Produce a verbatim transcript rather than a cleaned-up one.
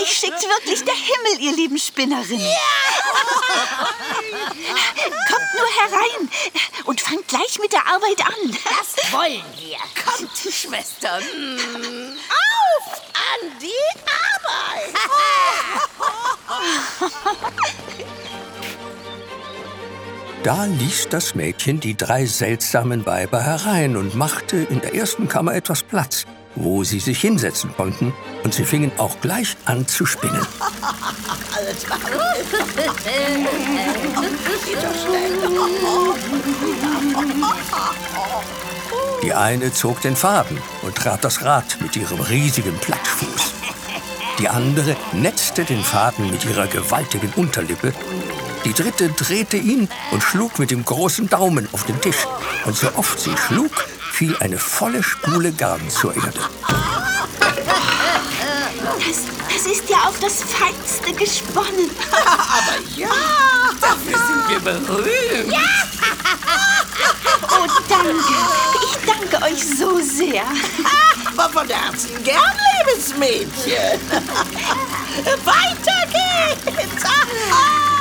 Euch schickt wirklich der Himmel, ihr lieben Spinnerinnen. Ja. Kommt nur herein und fangt gleich mit der Arbeit an. Das wollen wir. Kommt, Schwester. Auf an die Arbeit. Da ließ das Mädchen die drei seltsamen Weiber herein und machte in der ersten Kammer etwas Platz, wo sie sich hinsetzen konnten, und sie fingen auch gleich an zu spinnen. Die eine zog den Faden und trat das Rad mit ihrem riesigen Plattfuß. Die andere netzte den Faden mit ihrer gewaltigen Unterlippe. Die dritte drehte ihn und schlug mit dem großen Daumen auf den Tisch. Und so oft sie schlug, fiel eine volle Spule Garn zur Erde. Das, das ist ja auf das Feinste gesponnen. Aber ja, dafür sind wir berühmt. Ja. Oh, danke. Ich danke euch so sehr. Aber von Herzen gern, liebes Mädchen. Weiter geht's.